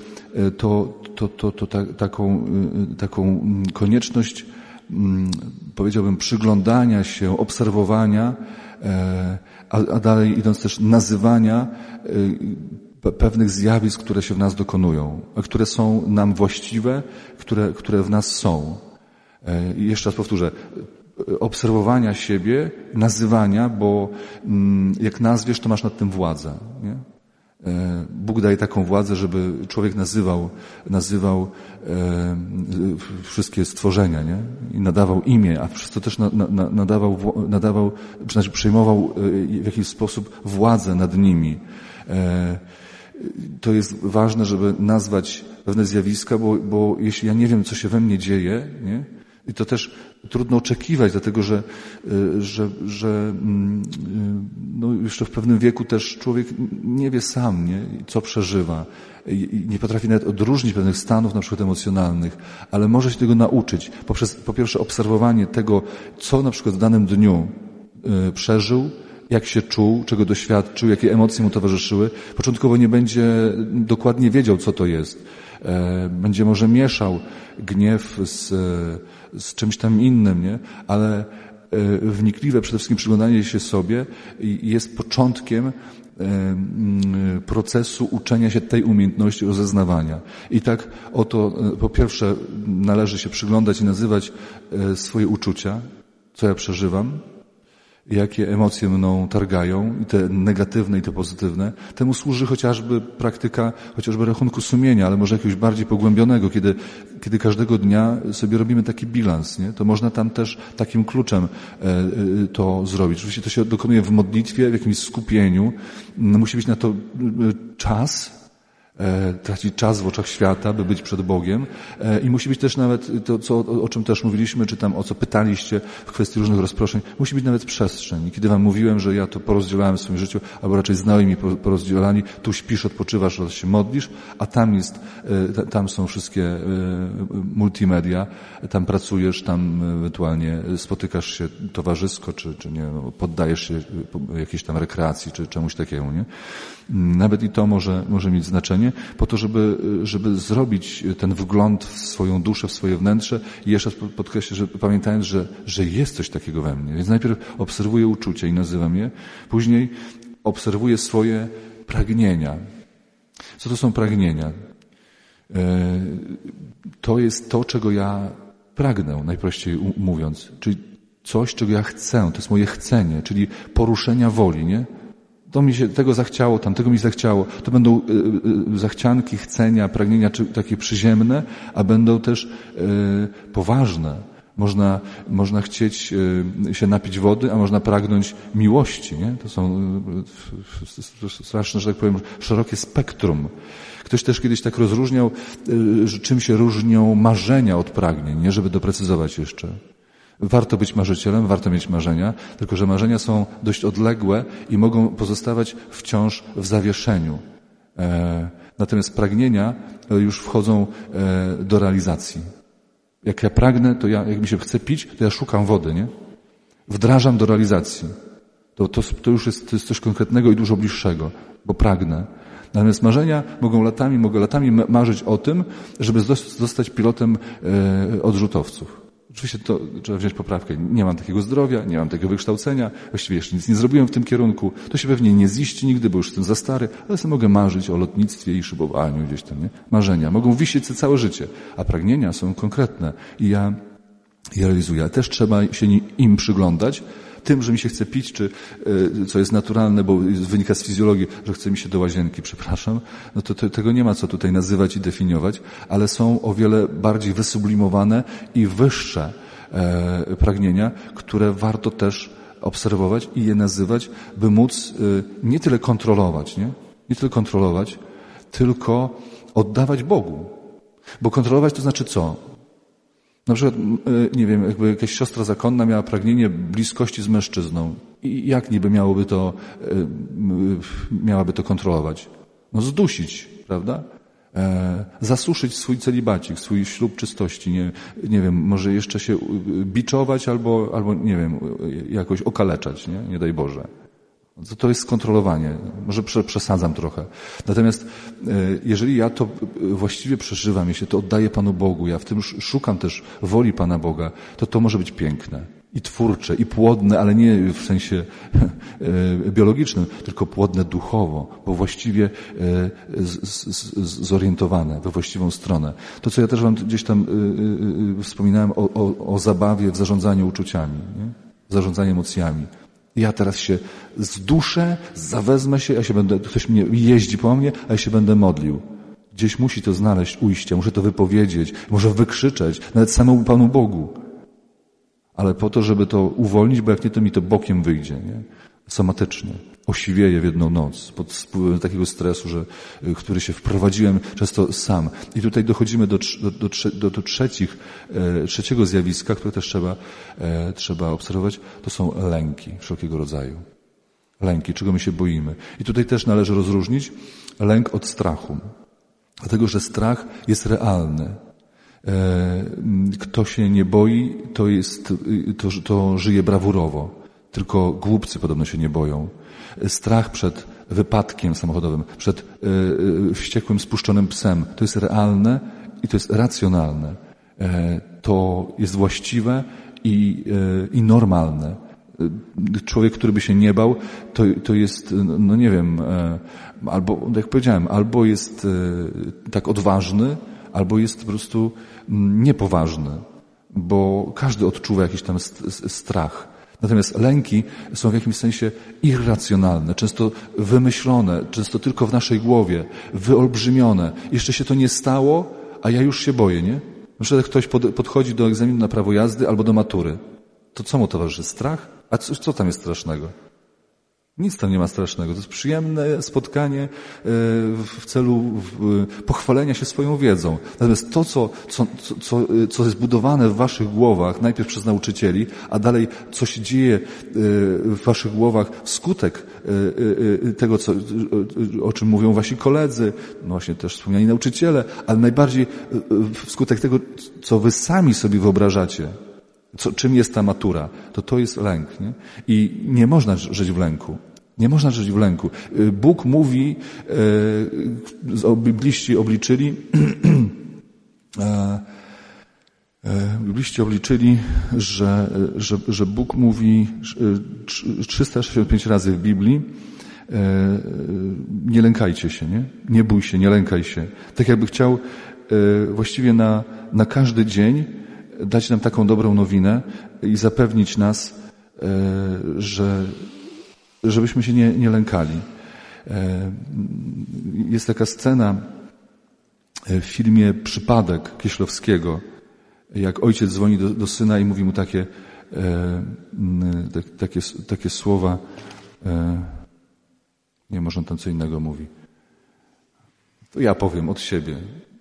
taką konieczność, powiedziałbym, przyglądania się, obserwowania, a dalej idąc też nazywania pewnych zjawisk, które się w nas dokonują, a które są nam właściwe, które w nas są. I jeszcze raz powtórzę, obserwowania siebie, nazywania, bo jak nazwiesz, to masz nad tym władzę. Nie? Bóg daje taką władzę, żeby człowiek nazywał wszystkie stworzenia, nie? I nadawał imię, a przez to też nadawał, znaczy przejmował w jakiś sposób władzę nad nimi. To jest ważne, żeby nazwać pewne zjawiska, bo jeśli ja nie wiem, co się we mnie dzieje, nie? I to też trudno oczekiwać, dlatego że no jeszcze w pewnym wieku też człowiek nie wie sam, nie? Co przeżywa. I nie potrafi nawet odróżnić pewnych stanów, na przykład emocjonalnych, ale może się tego nauczyć poprzez, po pierwsze, obserwowanie tego, co na przykład w danym dniu przeżył, jak się czuł, czego doświadczył, jakie emocje mu towarzyszyły. Początkowo nie będzie dokładnie wiedział, co to jest. Będzie może mieszał gniew z czymś tam innym, nie? Ale wnikliwe przede wszystkim przyglądanie się sobie jest początkiem procesu uczenia się tej umiejętności rozeznawania. I tak oto, po pierwsze, należy się przyglądać i nazywać swoje uczucia, co ja przeżywam, jakie emocje mną targają, i te negatywne, i te pozytywne. Temu służy chociażby praktyka, chociażby rachunku sumienia, ale może jakiegoś bardziej pogłębionego, kiedy każdego dnia sobie robimy taki bilans, nie? To można tam też takim kluczem to zrobić. Oczywiście to się dokonuje w modlitwie, w jakimś skupieniu. Musi być na to czas, tracić czas w oczach świata, by być przed Bogiem, i musi być też nawet to, o czym też mówiliśmy, czy tam o co pytaliście w kwestii różnych rozproszeń, musi być nawet przestrzeń. I kiedy wam mówiłem, że ja to porozdzielałem w swoim życiu, albo raczej znajomi porozdzielani, tu śpisz, odpoczywasz oraz się modlisz, a tam są wszystkie multimedia, tam pracujesz, tam ewentualnie spotykasz się towarzysko, czy nie, poddajesz się jakiejś tam rekreacji, czy czemuś takiemu, nie? Nawet i to może mieć znaczenie, po to, żeby zrobić ten wgląd w swoją duszę, w swoje wnętrze, i jeszcze podkreślę, że pamiętając, że jest coś takiego we mnie. Więc najpierw obserwuję uczucia i nazywam je, później obserwuję swoje pragnienia. Co to są pragnienia? To jest to, czego ja pragnę, najprościej mówiąc. Czyli coś, czego ja chcę. To jest moje chcenie, czyli poruszenia woli, nie? To mi się tego zachciało, tamtego mi zachciało. To będą zachcianki, chcenia, pragnienia takie przyziemne, a będą też poważne. Można chcieć się napić wody, a można pragnąć miłości, nie? To są straszne, że tak powiem, szerokie spektrum. Ktoś też kiedyś tak rozróżniał, że czym się różnią marzenia od pragnień, nie? Żeby doprecyzować jeszcze. Warto być marzycielem, warto mieć marzenia, tylko że marzenia są dość odległe i mogą pozostawać wciąż w zawieszeniu. Natomiast pragnienia już wchodzą do realizacji. Jak ja pragnę, jak mi się chce pić, to ja szukam wody, nie? Wdrażam do realizacji. To już jest coś konkretnego i dużo bliższego, bo pragnę. Natomiast marzenia mogę latami marzyć o tym, żeby zostać pilotem odrzutowców. Oczywiście to trzeba wziąć poprawkę. Nie mam takiego zdrowia, nie mam takiego wykształcenia, właściwie jeszcze nic nie zrobiłem w tym kierunku. To się pewnie nie ziści nigdy, bo już jestem za stary, ale sobie mogę marzyć o lotnictwie i szybowaniu gdzieś tam, nie? Marzenia mogą wisieć całe życie, a pragnienia są konkretne i ja je realizuję. Też trzeba się im przyglądać, tym, że mi się chce pić, czy co jest naturalne, bo wynika z fizjologii, że chce mi się do łazienki, przepraszam, no to tego nie ma co tutaj nazywać i definiować, ale są o wiele bardziej wysublimowane i wyższe pragnienia, które warto też obserwować i je nazywać, by móc nie tyle kontrolować, tylko oddawać Bogu. Bo kontrolować to znaczy co? Na przykład, nie wiem, jakby jakaś siostra zakonna miała pragnienie bliskości z mężczyzną. I jak niby miałaby to kontrolować? No zdusić, prawda? Zasuszyć swój celibacik, swój ślub czystości, nie wiem, może jeszcze się biczować albo nie wiem, jakoś okaleczać, nie daj Boże. To jest skontrolowanie. Może przesadzam trochę. Natomiast jeżeli ja to właściwie przeżywam, jeśli to oddaję Panu Bogu, ja w tym szukam też woli Pana Boga, to może być piękne i twórcze, i płodne, ale nie w sensie biologicznym, tylko płodne duchowo, bo właściwie zorientowane we właściwą stronę. To, co ja też wam gdzieś tam wspominałem o zabawie w zarządzaniu uczuciami, nie? Zarządzaniu emocjami. Ja teraz się zduszę, zawezmę się, ktoś mnie jeździ po mnie, a ja się będę modlił. Gdzieś musi to znaleźć ujście, muszę to wypowiedzieć, może wykrzyczeć, nawet samemu Panu Bogu. Ale po to, żeby to uwolnić, bo jak nie, to mi to bokiem wyjdzie, nie? Somatycznie. Osiwieję w jedną noc pod wpływem takiego stresu, który się wprowadziłem często sam. I tutaj dochodzimy do trzeciego zjawiska, które też trzeba obserwować. To są lęki wszelkiego rodzaju. Lęki, czego my się boimy. I tutaj też należy rozróżnić lęk od strachu. Dlatego, że strach jest realny. Kto się nie boi, to żyje brawurowo. Tylko głupcy podobno się nie boją. Strach przed wypadkiem samochodowym, przed wściekłym, spuszczonym psem, to jest realne i to jest racjonalne. To jest właściwe i normalne. Człowiek, który by się nie bał, to jest, no nie wiem, albo, jak powiedziałem, albo jest tak odważny, albo jest po prostu niepoważny, bo każdy odczuwa jakiś tam strach. Natomiast lęki są w jakimś sensie irracjonalne, często wymyślone, często tylko w naszej głowie, wyolbrzymione. Jeszcze się to nie stało, a ja już się boję, nie? Na przykład ktoś podchodzi do egzaminu na prawo jazdy albo do matury. To co mu towarzyszy? Strach? A co tam jest strasznego? Nic tam nie ma strasznego. To jest przyjemne spotkanie w celu pochwalenia się swoją wiedzą. Natomiast to, co jest budowane w waszych głowach, najpierw przez nauczycieli, a dalej, co się dzieje w waszych głowach wskutek tego, o czym mówią wasi koledzy, no właśnie też wspomniani nauczyciele, ale najbardziej wskutek tego, co wy sami sobie wyobrażacie. Czym jest ta matura? To jest lęk. Nie? I nie można żyć w lęku. Nie można żyć w lęku. Bóg mówi, bibliści obliczyli, że Bóg mówi 365 razy w Biblii, nie lękajcie się, nie? Nie bój się, nie lękaj się. Tak jakby chciał właściwie na każdy dzień dać nam taką dobrą nowinę i zapewnić nas, żebyśmy się nie lękali. Jest taka scena w filmie Przypadek Kieślowskiego, jak ojciec dzwoni do syna i mówi mu takie słowa, nie, może on tam co innego mówi. To ja powiem od siebie,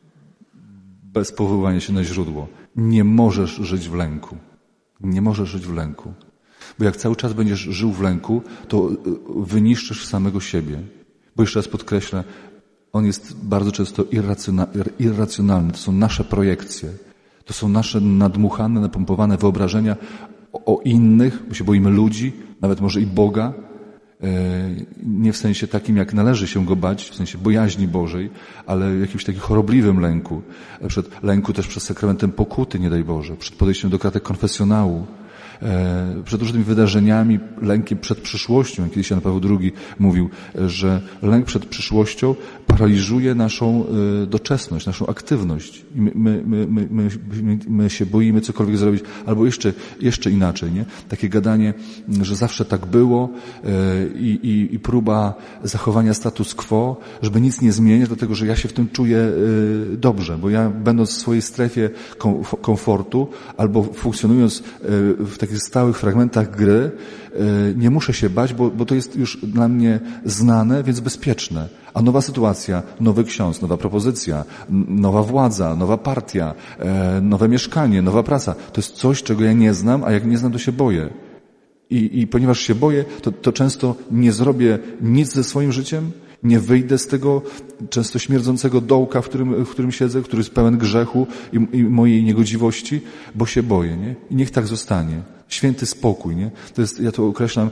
bez powoływania się na źródło. Nie możesz żyć w lęku. Nie możesz żyć w lęku. Bo jak cały czas będziesz żył w lęku, to wyniszczysz samego siebie. Bo jeszcze raz podkreślę, on jest bardzo często irracjonalny. To są nasze projekcje. To są nasze nadmuchane, napompowane wyobrażenia o innych, bo się boimy ludzi, nawet może i Boga. Nie w sensie takim, jak należy się go bać, w sensie bojaźni Bożej, ale w jakimś takim chorobliwym lęku. Przed lęku też przed sakramentem pokuty, nie daj Boże, przed podejściem do kratek konfesjonału, przed różnymi wydarzeniami, lękiem przed przyszłością. Kiedyś Jan Paweł II mówił, że lęk przed przyszłością paraliżuje naszą doczesność, naszą aktywność. I my się boimy cokolwiek zrobić, albo jeszcze inaczej, nie? Takie gadanie, że zawsze tak było i próba zachowania status quo, żeby nic nie zmieniać, dlatego że ja się w tym czuję dobrze, bo ja będąc w swojej strefie komfortu albo funkcjonując w takich stałych fragmentach gry, nie muszę się bać, bo to jest już dla mnie znane, więc bezpieczne. A nowa sytuacja, nowy ksiądz, nowa propozycja, nowa władza, nowa partia, nowe mieszkanie, nowa praca, to jest coś, czego ja nie znam, a jak nie znam, to się boję. I ponieważ się boję, to często nie zrobię nic ze swoim życiem, nie wyjdę z tego często śmierdzącego dołka, w którym siedzę, który jest pełen grzechu i mojej niegodziwości, bo się boję, nie? I niech tak zostanie. Święty spokój, nie? To jest, ja to określam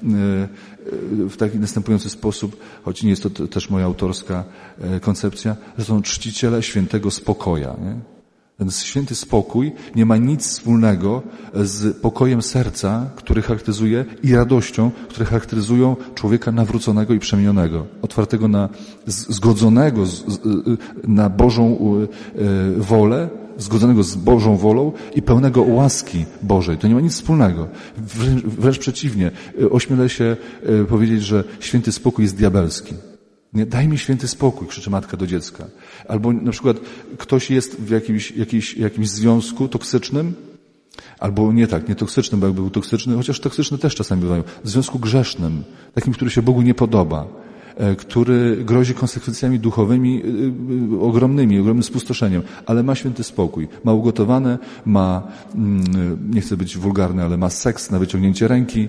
w taki następujący sposób, choć nie jest to też moja autorska koncepcja, że są czciciele świętego spokoja, nie? Ten święty spokój nie ma nic wspólnego z pokojem serca, który charakteryzuje, i radością, które charakteryzują człowieka nawróconego i przemienionego, otwartego zgodzonego na Bożą wolę, zgodzonego z Bożą wolą i pełnego łaski Bożej. To nie ma nic wspólnego. Wręcz przeciwnie. Ośmielę się powiedzieć, że święty spokój jest diabelski. Nie, daj mi święty spokój, krzyczy matka do dziecka. Albo na przykład ktoś jest w jakimś związku toksycznym, albo nie toksycznym, bo jakby był toksyczny, chociaż toksyczne też czasami bywają, w związku grzesznym, takim, który się Bogu nie podoba, który grozi konsekwencjami duchowymi ogromnym spustoszeniem, ale ma święty spokój, ma ugotowane, ma, nie chcę być wulgarny, ale ma seks na wyciągnięcie ręki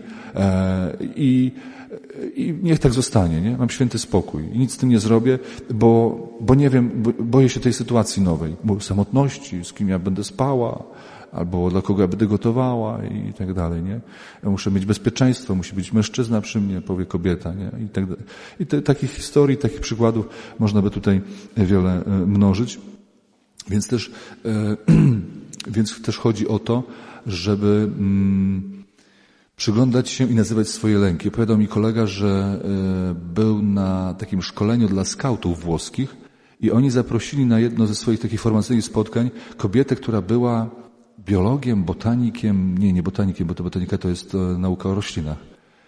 i niech tak zostanie, nie? Mam święty spokój i nic z tym nie zrobię, bo nie wiem, boję się tej sytuacji nowej, bo samotności, z kim ja będę spała, albo dla kogo ja będę gotowała i tak dalej, nie? Ja muszę mieć bezpieczeństwo, musi być mężczyzna przy mnie, powie kobieta, nie? I tak dalej. I takich historii, takich przykładów można by tutaj wiele mnożyć. Więc też chodzi o to, żeby Przyglądać się i nazywać swoje lęki. Opowiadał mi kolega, że był na takim szkoleniu dla skautów włoskich i oni zaprosili na jedno ze swoich takich formacyjnych spotkań kobietę, która była biologiem, botanikiem, nie botanikiem, bo to botanika to jest nauka o roślinach.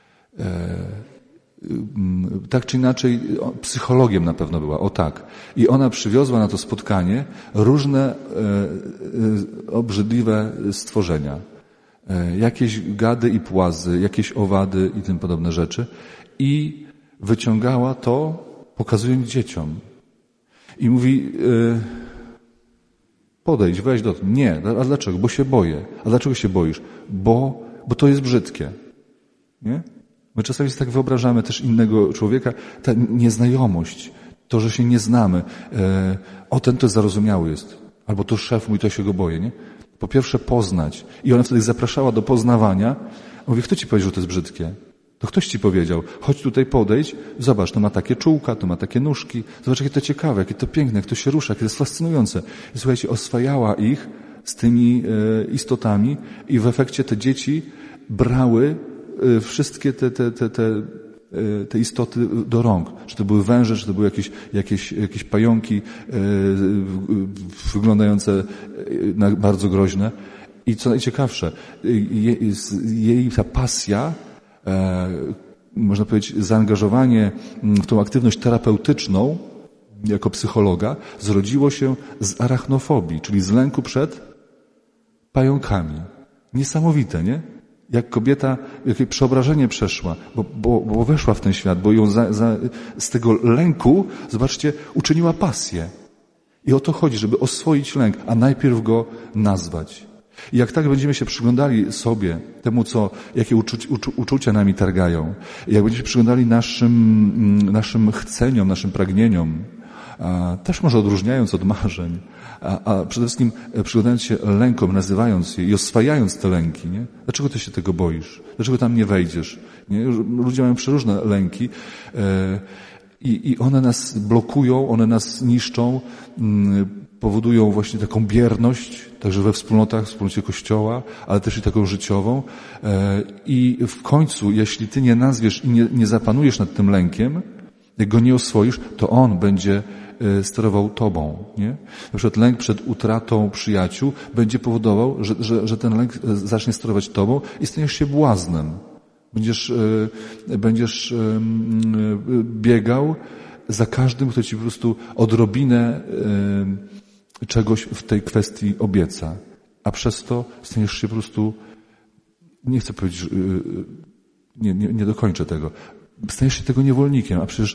Tak czy inaczej, psychologiem na pewno była, o tak. I ona przywiozła na to spotkanie różne obrzydliwe stworzenia. Jakieś gady i płazy, jakieś owady i tym podobne rzeczy. I wyciągała to, pokazując dzieciom. I mówi, podejdź, weź do tego. Nie, a dlaczego? Bo się boję. A dlaczego się boisz? Bo to jest brzydkie. Nie? My czasami sobie tak wyobrażamy też innego człowieka, ta nieznajomość, to, że się nie znamy. Ten to zarozumiały jest. Albo to szef mój, to się go boję, nie? Po pierwsze poznać. I ona wtedy zapraszała do poznawania. Mówi, kto ci powiedział, że to jest brzydkie? To ktoś ci powiedział, chodź tutaj podejdź, zobacz, to ma takie czółka, to ma takie nóżki, zobacz, jakie to ciekawe, jakie to piękne, jak to się rusza, jakie to jest fascynujące. I słuchajcie, oswajała ich z tymi istotami i w efekcie te dzieci brały wszystkie te istoty do rąk. Czy to były węże, czy to były jakieś pająki wyglądające na bardzo groźne. I co najciekawsze, jej ta pasja, można powiedzieć, zaangażowanie w tą aktywność terapeutyczną jako psychologa zrodziło się z arachnofobii, czyli z lęku przed pająkami. Niesamowite, nie? Jak kobieta, jakie przeobrażenie przeszła, bo weszła w ten świat, bo ją z tego lęku, zobaczcie, uczyniła pasję. I o to chodzi, żeby oswoić lęk, a najpierw go nazwać. I jak tak będziemy się przyglądali sobie, temu, jakie uczucia nami targają, jak będziemy się przyglądali naszym chceniom, naszym pragnieniom, też może odróżniając od marzeń, a przede wszystkim przyglądając się lękom, nazywając je i oswajając te lęki, nie? Dlaczego ty się tego boisz? Dlaczego tam nie wejdziesz? Nie? Ludzie mają przeróżne lęki i one nas blokują, one nas niszczą, powodują właśnie taką bierność, także we wspólnocie Kościoła, ale też i taką życiową. I w końcu, jeśli ty nie nazwiesz i nie zapanujesz nad tym lękiem, jak go nie oswoisz, to on będzie sterował tobą, nie? Na przykład lęk przed utratą przyjaciół będzie powodował, że ten lęk zacznie sterować tobą i staniesz się błaznem. Będziesz biegał za każdym, kto ci po prostu odrobinę czegoś w tej kwestii obieca. A przez to staniesz się po prostu, nie chcę powiedzieć, nie dokończę tego, staniesz się tego niewolnikiem, a przecież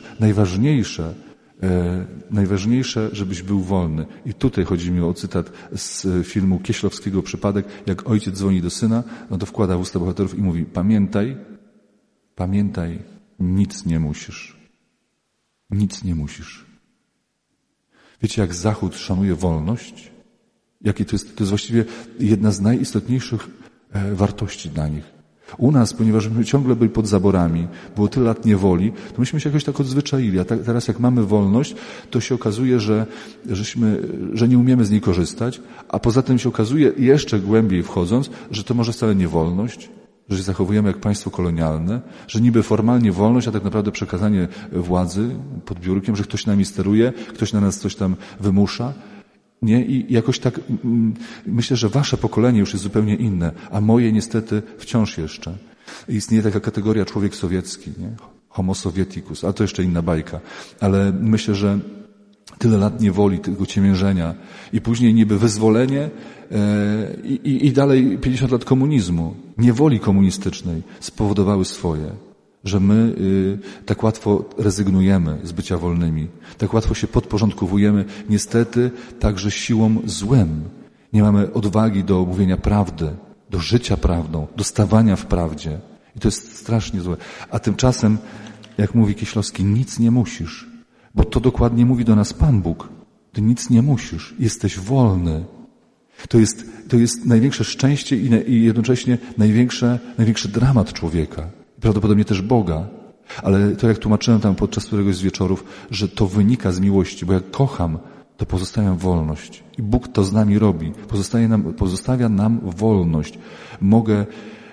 najważniejsze, żebyś był wolny. I tutaj chodzi mi o cytat z filmu Kieślowskiego Przypadek, jak ojciec dzwoni do syna, no to wkłada w usta bohaterów i mówi, pamiętaj, nic nie musisz. Nic nie musisz. Wiecie, jak Zachód szanuje wolność? Jakie to jest właściwie jedna z najistotniejszych wartości dla nich. U nas, ponieważ my ciągle byli pod zaborami, było tyle lat niewoli, to myśmy się jakoś tak odzwyczaili. A teraz jak mamy wolność, to się okazuje, że nie umiemy z niej korzystać, a poza tym się okazuje, jeszcze głębiej wchodząc, że to może wcale nie wolność, że się zachowujemy jak państwo kolonialne, że niby formalnie wolność, a tak naprawdę przekazanie władzy pod biurkiem, że ktoś nami steruje, ktoś na nas coś tam wymusza. Nie? I jakoś tak myślę, że wasze pokolenie już jest zupełnie inne, a moje niestety wciąż jeszcze. Istnieje taka kategoria człowiek sowiecki, nie? Homo sovieticus, ale to jeszcze inna bajka. Ale myślę, że tyle lat niewoli, tego ciemiężenia i później niby wyzwolenie i dalej 50 lat komunizmu, niewoli komunistycznej spowodowały swoje. Że my tak łatwo rezygnujemy z bycia wolnymi, tak łatwo się podporządkowujemy, niestety także siłą złem. Nie mamy odwagi do mówienia prawdy, do życia prawdą, do stawania w prawdzie. I to jest strasznie złe. A tymczasem, jak mówi Kieślowski, nic nie musisz, bo to dokładnie mówi do nas Pan Bóg. Ty nic nie musisz, jesteś wolny. To jest największe szczęście i jednocześnie największy dramat człowieka. Prawdopodobnie też Boga. Ale to jak tłumaczyłem tam podczas któregoś z wieczorów, że to wynika z miłości, bo jak kocham, to pozostawiam wolność. I Bóg to z nami robi. Pozostawia nam wolność. Mogę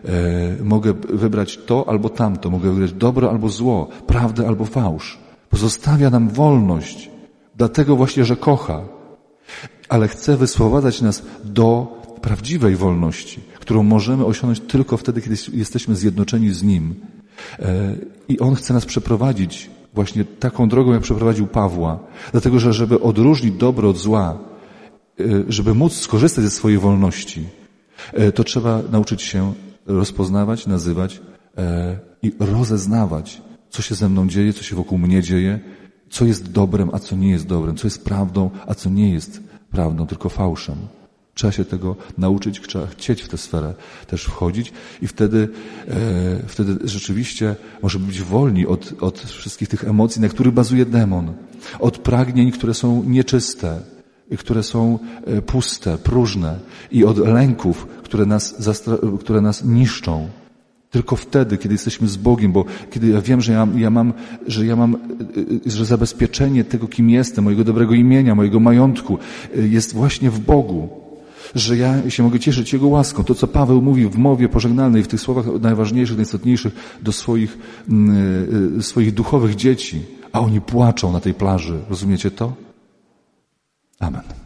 Mogę wybrać to albo tamto, mogę wybrać dobro albo zło, prawdę albo fałsz. Pozostawia nam wolność, dlatego właśnie, że kocha. Ale chce wyswobadzać nas do prawdziwej wolności, którą możemy osiągnąć tylko wtedy, kiedy jesteśmy zjednoczeni z Nim. I On chce nas przeprowadzić właśnie taką drogą, jak przeprowadził Pawła. Dlatego, że żeby odróżnić dobro od zła, żeby móc skorzystać ze swojej wolności, to trzeba nauczyć się rozpoznawać, nazywać i rozeznawać, co się ze mną dzieje, co się wokół mnie dzieje, co jest dobrem, a co nie jest dobrem, co jest prawdą, a co nie jest prawdą, tylko fałszem. Trzeba się tego nauczyć, trzeba chcieć w tę sferę też wchodzić i wtedy rzeczywiście możemy być wolni od wszystkich tych emocji, na których bazuje demon. Od pragnień, które są nieczyste, które są puste, próżne i od lęków, które nas niszczą. Tylko wtedy, kiedy jesteśmy z Bogiem, bo kiedy ja wiem, że zabezpieczenie tego, kim jestem, mojego dobrego imienia, mojego majątku jest właśnie w Bogu. Że ja się mogę cieszyć Jego łaską. To, co Paweł mówi w mowie pożegnalnej, w tych słowach najważniejszych, najistotniejszych do swoich duchowych dzieci, a oni płaczą na tej plaży. Rozumiecie to? Amen.